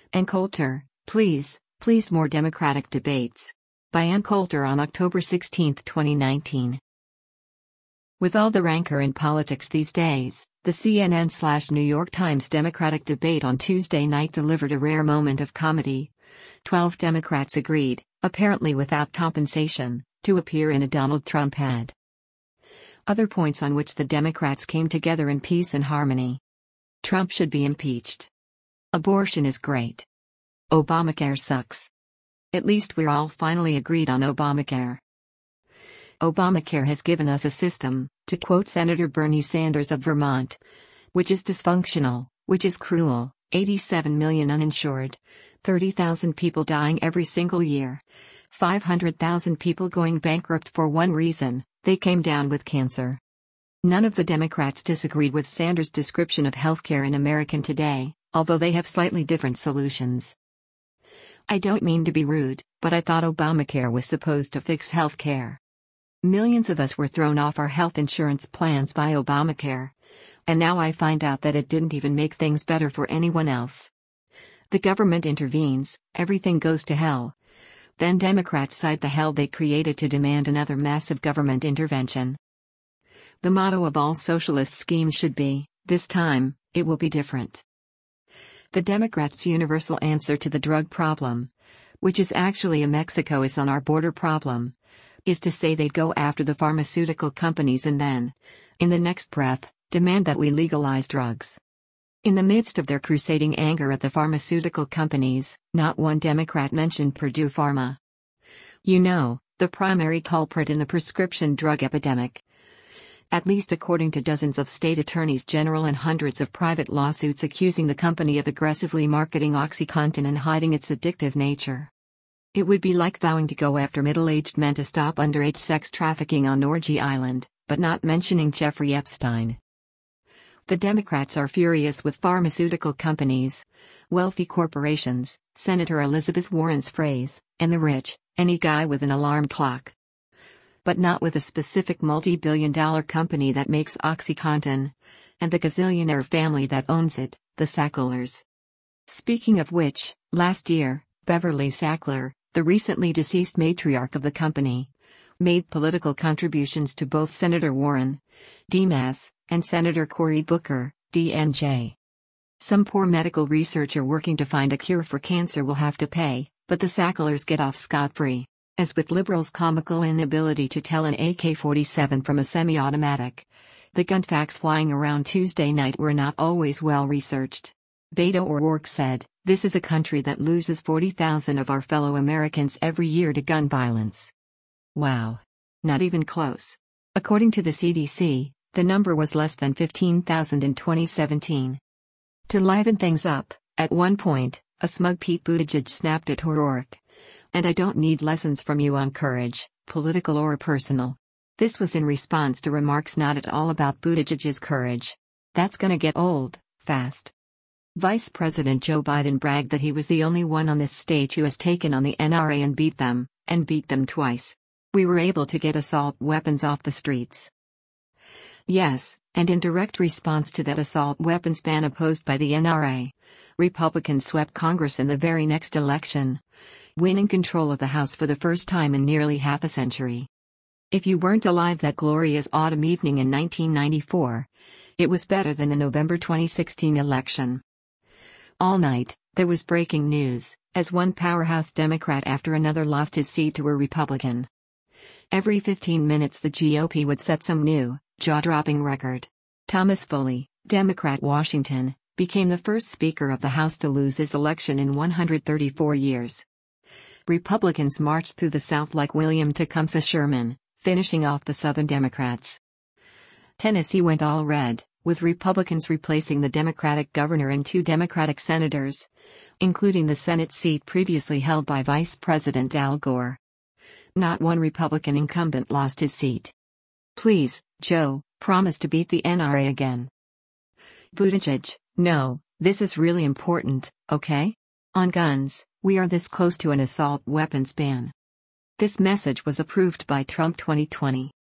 Ann Coulter, please more Democratic debates. By Ann Coulter on October 16, 2019. With all the rancor in politics these days, the CNN/New York Times Democratic debate on Tuesday night delivered a rare moment of comedy. 12 Democrats agreed, apparently without compensation, to appear in a Donald Trump ad. Other points on which the Democrats came together in peace and harmony. Trump should be impeached. Abortion is great. Obamacare sucks. At least we're all finally agreed on Obamacare. Obamacare has given us a system, to quote Senator Bernie Sanders of Vermont, which is dysfunctional, which is cruel, 87 million uninsured, 30,000 people dying every single year, 500,000 people going bankrupt for one reason: they came down with cancer. None of the Democrats disagreed with Sanders' description of healthcare in America today, although they have slightly different solutions. I don't mean to be rude, but I thought Obamacare was supposed to fix healthcare. Millions of us were thrown off our health insurance plans by Obamacare. And now I find out that it didn't even make things better for anyone else. The government intervenes, everything goes to hell. Then Democrats cite the hell they created to demand another massive government intervention. The motto of all socialist schemes should be, this time, it will be different. The Democrats' universal answer to the drug problem, which is actually a Mexico is on our border problem, is to say they'd go after the pharmaceutical companies and then, in the next breath, demand that we legalize drugs. In the midst of their crusading anger at the pharmaceutical companies, not one Democrat mentioned Purdue Pharma. You know, the primary culprit in the prescription drug epidemic. At least according to dozens of state attorneys general and hundreds of private lawsuits accusing the company of aggressively marketing OxyContin and hiding its addictive nature. It would be like vowing to go after middle-aged men to stop underage sex trafficking on Orgy Island, but not mentioning Jeffrey Epstein. The Democrats are furious with pharmaceutical companies, wealthy corporations, Senator Elizabeth Warren's phrase, and the rich, any guy with an alarm clock. But not with a specific multi-billion-dollar company that makes OxyContin, and the gazillionaire family that owns it, the Sacklers. Speaking of which, last year, Beverly Sackler, the recently deceased matriarch of the company, made political contributions to both Senator Warren, DMAS, and Senator Cory Booker, DNJ. Some poor medical researcher working to find a cure for cancer will have to pay, but the Sacklers get off scot-free. As with liberals' comical inability to tell an AK-47 from a semi-automatic, the gun facts flying around Tuesday night were not always well researched. Beto O'Rourke said, "This is a country that loses 40,000 of our fellow Americans every year to gun violence." Wow. Not even close. According to the CDC, the number was less than 15,000 in 2017. To liven things up, at one point, a smug Pete Buttigieg snapped at O'Rourke. "And I don't need lessons from you on courage, political or personal." This was in response to remarks not at all about Buttigieg's courage. That's gonna get old, fast. Vice President Joe Biden bragged that he was the only one on this stage who has taken on the NRA and beat them twice. "We were able to get assault weapons off the streets." Yes, and in direct response to that assault weapons ban opposed by the NRA, Republicans swept Congress in the very next election, winning control of the House for the first time in nearly half a century. If you weren't alive that glorious autumn evening in 1994, it was better than the November 2016 election. All night, there was breaking news, as one powerhouse Democrat after another lost his seat to a Republican. Every 15 minutes the GOP would set some new, jaw-dropping record. Thomas Foley, Democrat Washington, became the first Speaker of the House to lose his election in 134 years. Republicans marched through the South like William Tecumseh Sherman, finishing off the Southern Democrats. Tennessee went all red, with Republicans replacing the Democratic governor and 2 Democratic senators, including the Senate seat previously held by Vice President Al Gore. Not one Republican incumbent lost his seat. "Please, Joe, promise to beat the NRA again." Buttigieg, "No, this is really important, okay? On guns, we are this close to an assault weapons ban." This message was approved by Trump 2020.